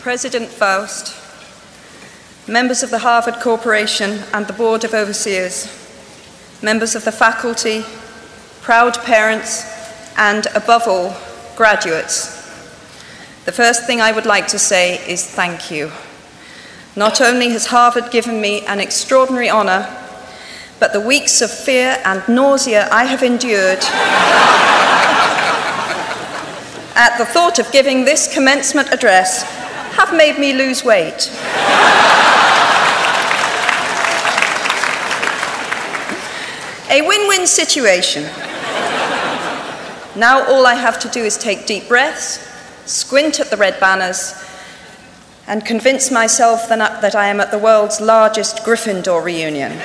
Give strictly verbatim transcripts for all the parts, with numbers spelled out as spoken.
President Faust, members of the Harvard Corporation and the Board of Overseers, members of the faculty, proud parents, and above all, graduates. The first thing I would like to say is thank you. Not only has Harvard given me an extraordinary honor, but the weeks of fear and nausea I have endured at the thought of giving this commencement address have made me lose weight. A win-win situation. Now all I have to do is take deep breaths, squint at the red banners, and convince myself that I am at the world's largest Gryffindor reunion.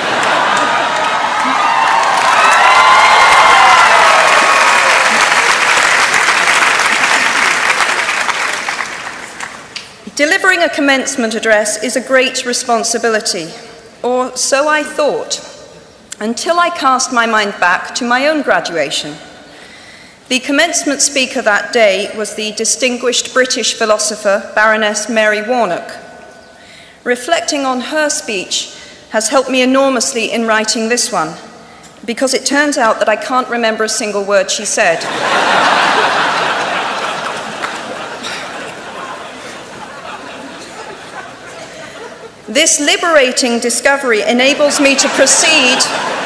Delivering a commencement address is a great responsibility, or so I thought, until I cast my mind back to my own graduation. The commencement speaker that day was the distinguished British philosopher, Baroness Mary Warnock. Reflecting on her speech has helped me enormously in writing this one, because it turns out that I can't remember a single word she said. This liberating discovery enables me to proceed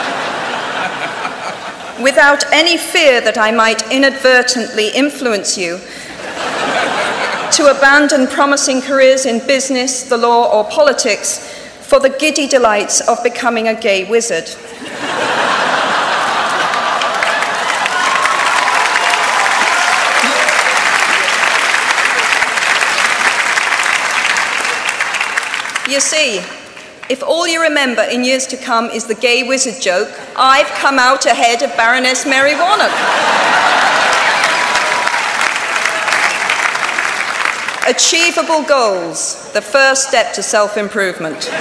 without any fear that I might inadvertently influence you to abandon promising careers in business, the law, or politics for the giddy delights of becoming a gay wizard. You see, if all you remember in years to come is the gay wizard joke, I've come out ahead of Baroness Mary Warnock. Achievable goals, the first step to self-improvement.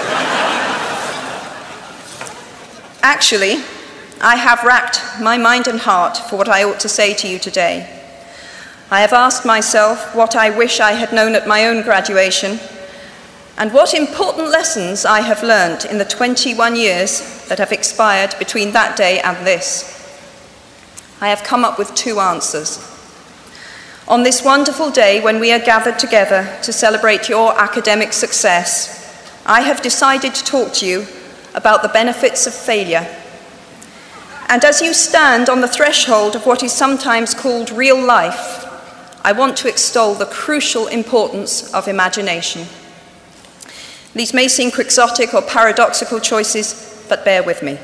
Actually, I have racked my mind and heart for what I ought to say to you today. I have asked myself what I wish I had known at my own graduation, and what important lessons I have learned in the twenty-one years that have expired between that day and this. I have come up with two answers. On this wonderful day when we are gathered together to celebrate your academic success, I have decided to talk to you about the benefits of failure. And as you stand on the threshold of what is sometimes called real life, I want to extol the crucial importance of imagination. These may seem quixotic or paradoxical choices, but bear with me.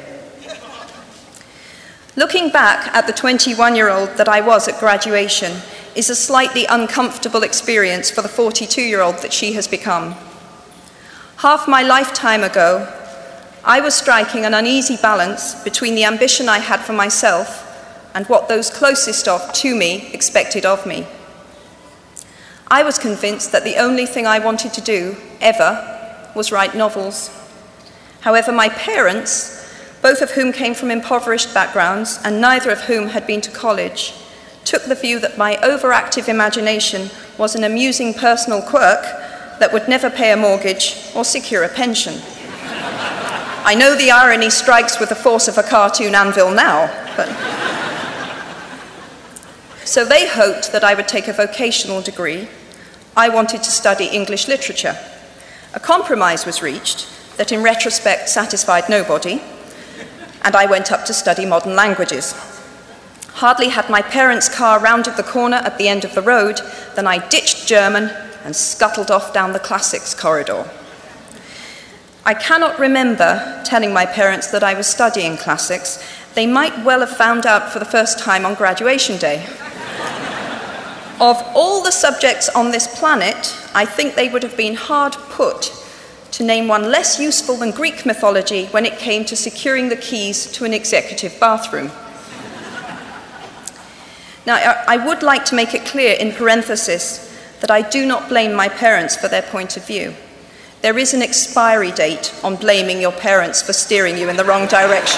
Looking back at the twenty-one-year-old that I was at graduation is a slightly uncomfortable experience for the forty-two-year-old that she has become. Half my lifetime ago, I was striking an uneasy balance between the ambition I had for myself and what those closest of to me expected of me. I was convinced that the only thing I wanted to do, ever, was write novels. However, my parents, both of whom came from impoverished backgrounds and neither of whom had been to college, took the view that my overactive imagination was an amusing personal quirk that would never pay a mortgage or secure a pension. I know the irony strikes with the force of a cartoon anvil now, but... So they hoped that I would take a vocational degree. I wanted to study English literature. A compromise was reached that in retrospect satisfied nobody, and I went up to study modern languages. Hardly had my parents' car rounded the corner at the end of the road than I ditched German and scuttled off down the classics corridor. I cannot remember telling my parents that I was studying classics. They might well have found out for the first time on graduation day. Of all the subjects on this planet, I think they would have been hard put to name one less useful than Greek mythology when it came to securing the keys to an executive bathroom. Now, I would like to make it clear in parenthesis that I do not blame my parents for their point of view. There is an expiry date on blaming your parents for steering you in the wrong direction.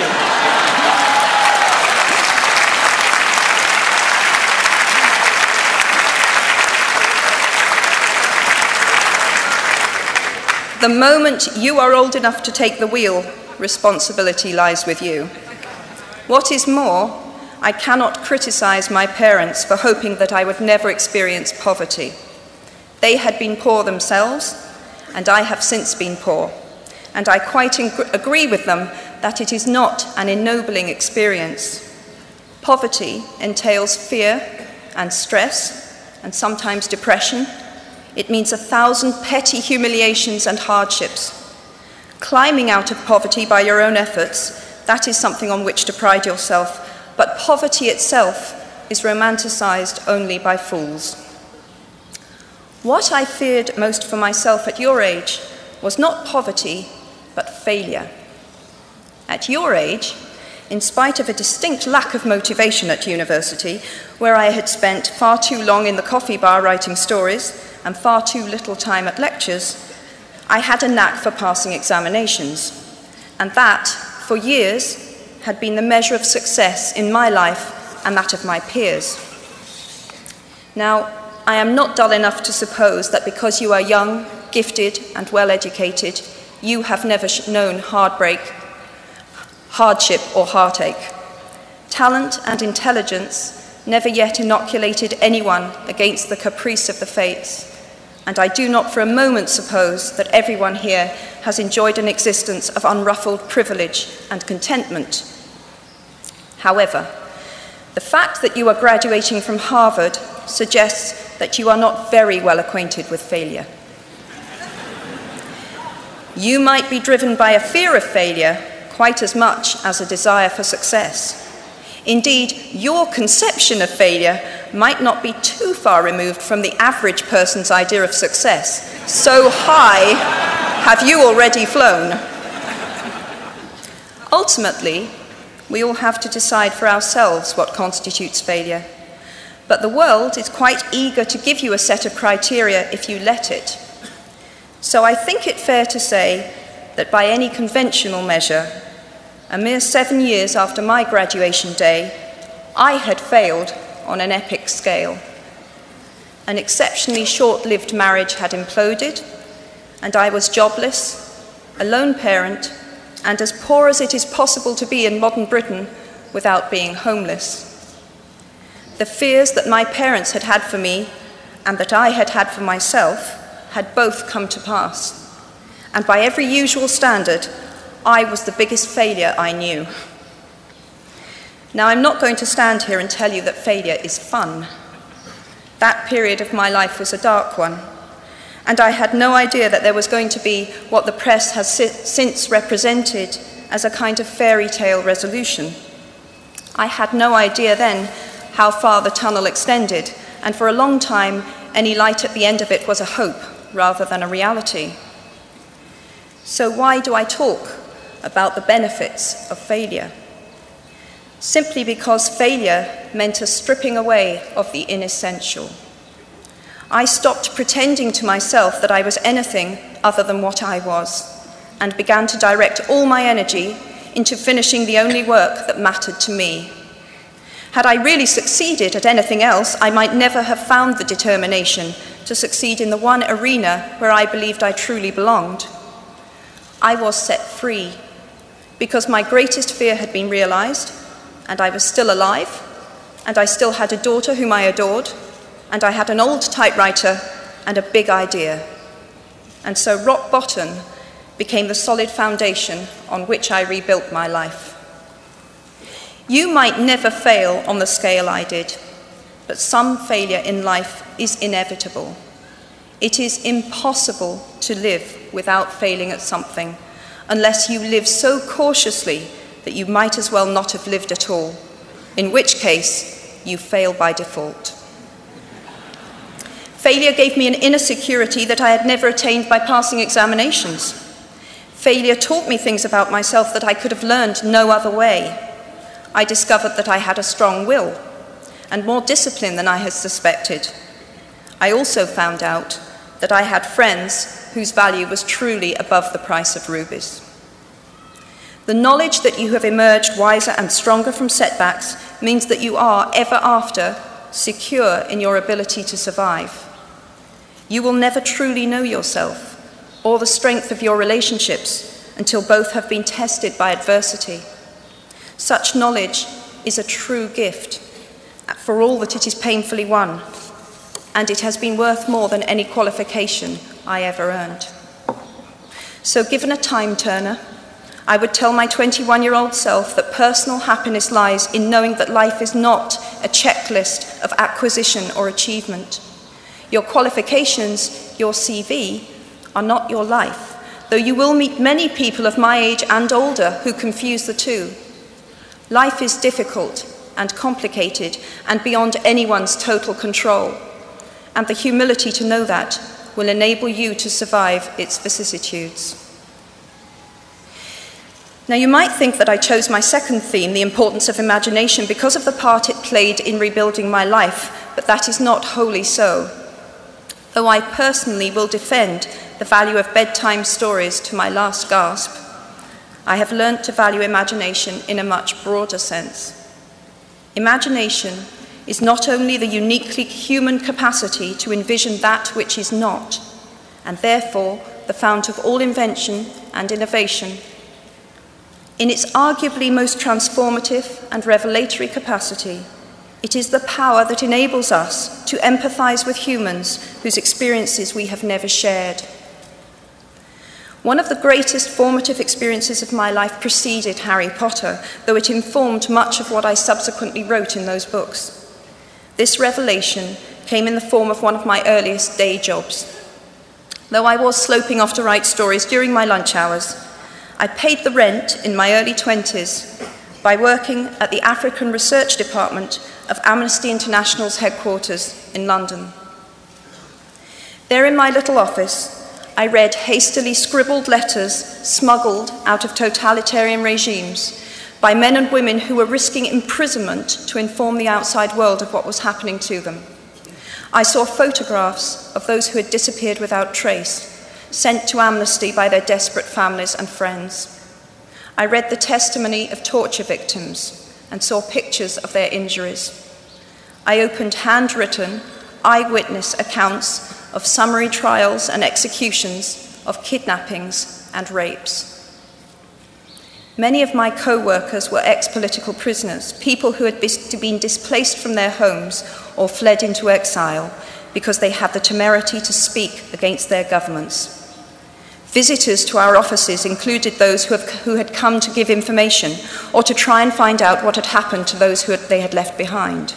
The moment you are old enough to take the wheel, responsibility lies with you. What is more, I cannot criticize my parents for hoping that I would never experience poverty. They had been poor themselves, and I have since been poor. And I quite ing- agree with them that it is not an ennobling experience. Poverty entails fear and stress, and sometimes depression. It means a thousand petty humiliations and hardships. Climbing out of poverty by your own efforts, that is something on which to pride yourself, but poverty itself is romanticized only by fools. What I feared most for myself at your age was not poverty, but failure. At your age, in spite of a distinct lack of motivation at university, where I had spent far too long in the coffee bar writing stories and far too little time at lectures, I had a knack for passing examinations, and that, for years, had been the measure of success in my life and that of my peers. Now, I am not dull enough to suppose that because you are young, gifted, and well-educated, you have never known heartbreak, hardship, or heartache. Talent and intelligence never yet inoculated anyone against the caprice of the fates, and I do not for a moment suppose that everyone here has enjoyed an existence of unruffled privilege and contentment. However, the fact that you are graduating from Harvard suggests that you are not very well acquainted with failure. You might be driven by a fear of failure quite as much as a desire for success. Indeed, your conception of failure might not be too far removed from the average person's idea of success. So high have you already flown. Ultimately, we all have to decide for ourselves what constitutes failure. But the world is quite eager to give you a set of criteria if you let it. So I think it fair to say that by any conventional measure, a mere seven years after my graduation day, I had failed on an epic scale. An exceptionally short-lived marriage had imploded, and I was jobless, a lone parent, and as poor as it is possible to be in modern Britain without being homeless. The fears that my parents had had for me and that I had had for myself had both come to pass, and by every usual standard, I was the biggest failure I knew. Now, I'm not going to stand here and tell you that failure is fun. That period of my life was a dark one, and I had no idea that there was going to be what the press has si- since represented as a kind of fairy tale resolution. I had no idea then how far the tunnel extended, and for a long time, any light at the end of it was a hope rather than a reality. So why do I talk about the benefits of failure? Simply because failure meant a stripping away of the inessential. I stopped pretending to myself that I was anything other than what I was, and began to direct all my energy into finishing the only work that mattered to me. Had I really succeeded at anything else, I might never have found the determination to succeed in the one arena where I believed I truly belonged. I was set free because my greatest fear had been realized, and I was still alive, and I still had a daughter whom I adored, and I had an old typewriter and a big idea. And so rock bottom became the solid foundation on which I rebuilt my life. You might never fail on the scale I did, but some failure in life is inevitable. It is impossible to live without failing at something, unless you live so cautiously that you might as well not have lived at all, in which case you fail by default. Failure gave me an inner security that I had never attained by passing examinations. Failure taught me things about myself that I could have learned no other way. I discovered that I had a strong will and more discipline than I had suspected. I also found out that I had friends whose value was truly above the price of rubies. The knowledge that you have emerged wiser and stronger from setbacks means that you are, ever after, secure in your ability to survive. You will never truly know yourself, or the strength of your relationships until both have been tested by adversity. Such knowledge is a true gift, for all that it is painfully won, and it has been worth more than any qualification I ever earned. So given a time turner, I would tell my twenty-one-year-old self that personal happiness lies in knowing that life is not a checklist of acquisition or achievement. Your qualifications, your C V, are not your life, though you will meet many people of my age and older who confuse the two. Life is difficult and complicated and beyond anyone's total control, and the humility to know that will enable you to survive its vicissitudes. Now, you might think that I chose my second theme, the importance of imagination, because of the part it played in rebuilding my life, but that is not wholly so. Though I personally will defend the value of bedtime stories to my last gasp, I have learnt to value imagination in a much broader sense. Imagination is not only the uniquely human capacity to envision that which is not, and therefore the fount of all invention and innovation. In its arguably most transformative and revelatory capacity, it is the power that enables us to empathize with humans whose experiences we have never shared. One of the greatest formative experiences of my life preceded Harry Potter, though it informed much of what I subsequently wrote in those books. This revelation came in the form of one of my earliest day jobs. Though I was sloping off to write stories during my lunch hours, I paid the rent in my early twenties by working at the African Research Department of Amnesty International's headquarters in London. There in my little office, I read hastily scribbled letters smuggled out of totalitarian regimes by men and women who were risking imprisonment to inform the outside world of what was happening to them. I saw photographs of those who had disappeared without trace, sent to Amnesty by their desperate families and friends. I read the testimony of torture victims and saw pictures of their injuries. I opened handwritten, eyewitness accounts of summary trials and executions, of kidnappings and rapes. Many of my co-workers were ex-political prisoners, people who had been displaced from their homes or fled into exile because they had the temerity to speak against their governments. Visitors to our offices included those who, have, who had come to give information or to try and find out what had happened to those who had, they had left behind.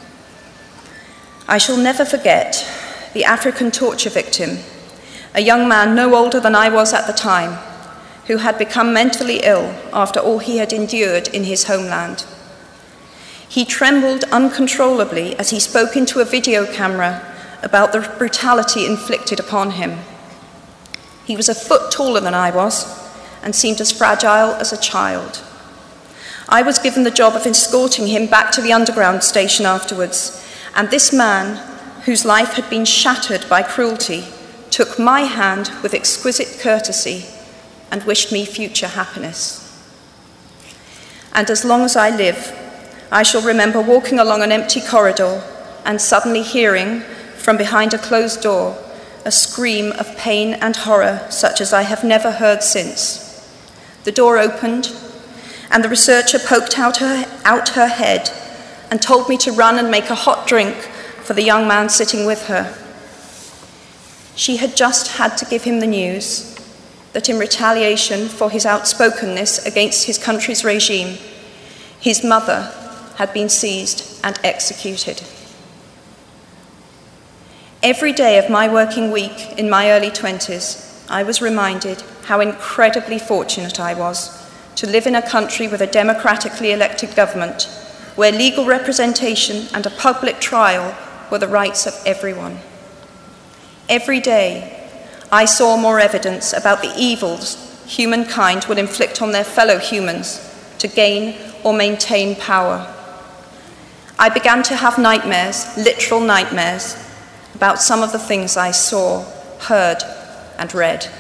I shall never forget the African torture victim, a young man no older than I was at the time, who had become mentally ill after all he had endured in his homeland. He trembled uncontrollably as he spoke into a video camera about the brutality inflicted upon him. He was a foot taller than I was and seemed as fragile as a child. I was given the job of escorting him back to the underground station afterwards, and this man, whose life had been shattered by cruelty, took my hand with exquisite courtesy and wished me future happiness. And as long as I live, I shall remember walking along an empty corridor and suddenly hearing, from behind a closed door, a scream of pain and horror such as I have never heard since. The door opened, and the researcher poked out her, out her head and told me to run and make a hot drink for the young man sitting with her. She had just had to give him the news that in retaliation for his outspokenness against his country's regime, his mother had been seized and executed. Every day of my working week in my early twenties, I was reminded how incredibly fortunate I was to live in a country with a democratically elected government, where legal representation and a public trial were the rights of everyone. Every day, I saw more evidence about the evils humankind will inflict on their fellow humans to gain or maintain power. I began to have nightmares, literal nightmares, about some of the things I saw, heard, and read.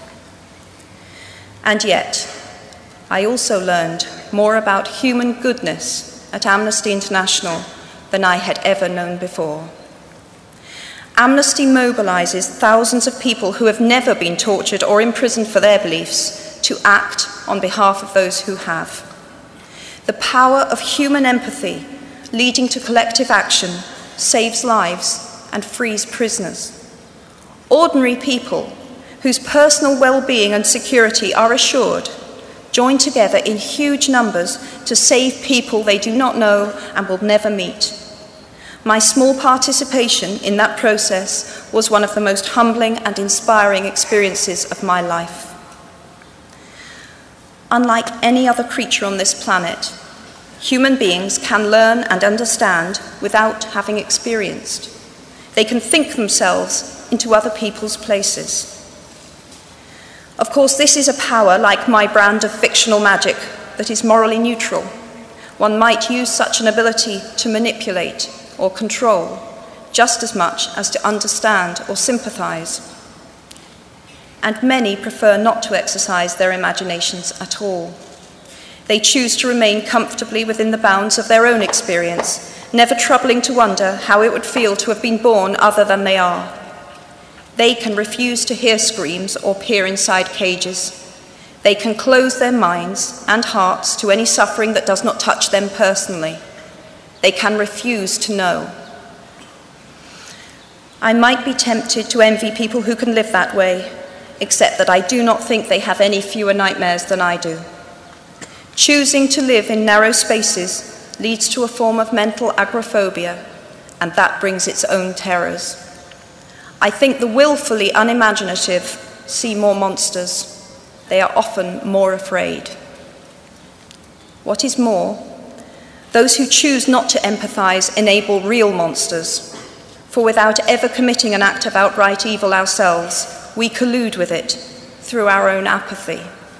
And yet, I also learned more about human goodness at Amnesty International than I had ever known before. Amnesty mobilizes thousands of people who have never been tortured or imprisoned for their beliefs to act on behalf of those who have. The power of human empathy leading to collective action saves lives and frees prisoners. Ordinary people whose personal well-being and security are assured join together in huge numbers to save people they do not know and will never meet. My small participation in that process was one of the most humbling and inspiring experiences of my life. Unlike any other creature on this planet, human beings can learn and understand without having experienced. They can think themselves into other people's places. Of course, this is a power, like my brand of fictional magic, that is morally neutral. One might use such an ability to manipulate or control, just as much as to understand or sympathize. And many prefer not to exercise their imaginations at all. They choose to remain comfortably within the bounds of their own experience, never troubling to wonder how it would feel to have been born other than they are. They can refuse to hear screams or peer inside cages. They can close their minds and hearts to any suffering that does not touch them personally. They can refuse to know. I might be tempted to envy people who can live that way, except that I do not think they have any fewer nightmares than I do. Choosing to live in narrow spaces leads to a form of mental agoraphobia, and that brings its own terrors. I think the willfully unimaginative see more monsters. They are often more afraid. What is more, those who choose not to empathize enable real monsters, for without ever committing an act of outright evil ourselves, we collude with it through our own apathy.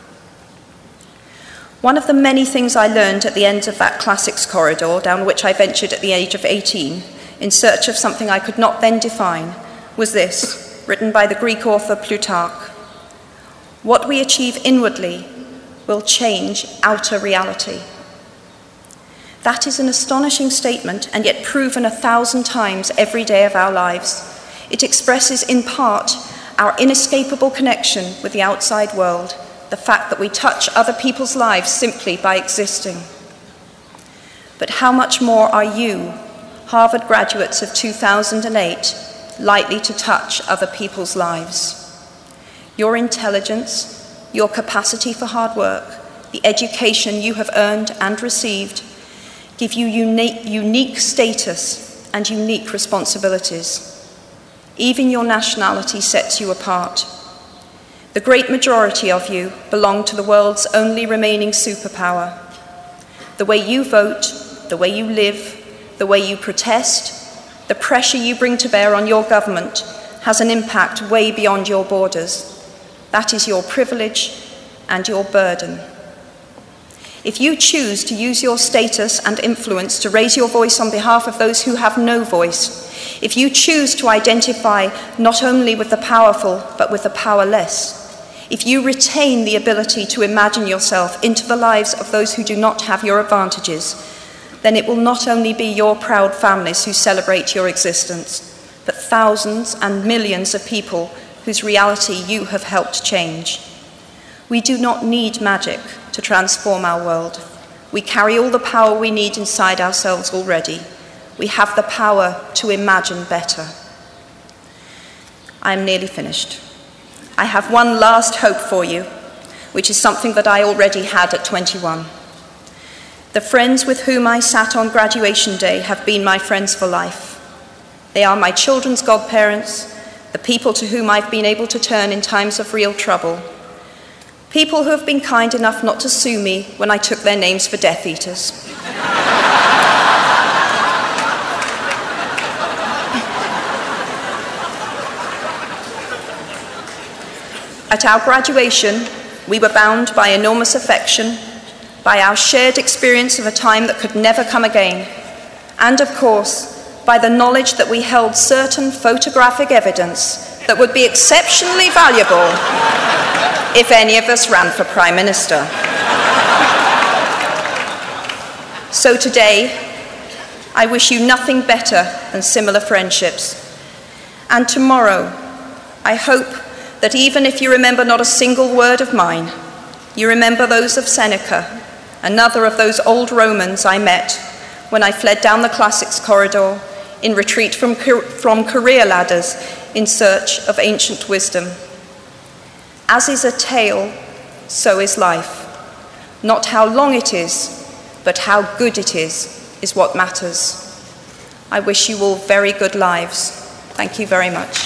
One of the many things I learned at the end of that classics corridor down which I ventured at the age of eighteen in search of something I could not then define was this, written by the Greek author Plutarch. What we achieve inwardly will change outer reality. That is an astonishing statement, and yet proven a thousand times every day of our lives. It expresses in part our inescapable connection with the outside world, the fact that we touch other people's lives simply by existing. But how much more are you, Harvard graduates of two thousand eight, likely to touch other people's lives? Your intelligence, your capacity for hard work, the education you have earned and received, give you unique, unique status and unique responsibilities. Even your nationality sets you apart. The great majority of you belong to the world's only remaining superpower. The way you vote, the way you live, the way you protest, the pressure you bring to bear on your government has an impact way beyond your borders. That is your privilege and your burden. If you choose to use your status and influence to raise your voice on behalf of those who have no voice, if you choose to identify not only with the powerful but with the powerless, if you retain the ability to imagine yourself into the lives of those who do not have your advantages, then it will not only be your proud families who celebrate your existence, but thousands and millions of people whose reality you have helped change. We do not need magic to transform our world. We carry all the power we need inside ourselves already. We have the power to imagine better. I am nearly finished. I have one last hope for you, which is something that I already had at twenty-one. The friends with whom I sat on graduation day have been my friends for life. They are my children's godparents, the people to whom I've been able to turn in times of real trouble, people who have been kind enough not to sue me when I took their names for Death Eaters. At our graduation, we were bound by enormous affection, by our shared experience of a time that could never come again, and of course, by the knowledge that we held certain photographic evidence that would be exceptionally valuable if any of us ran for Prime Minister. So today, I wish you nothing better than similar friendships. And tomorrow, I hope that even if you remember not a single word of mine, you remember those of Seneca, another of those old Romans I met when I fled down the classics corridor in retreat from, from career ladders in search of ancient wisdom. As is a tale, so is life. Not how long it is, but how good it is, is what matters. I wish you all very good lives. Thank you very much.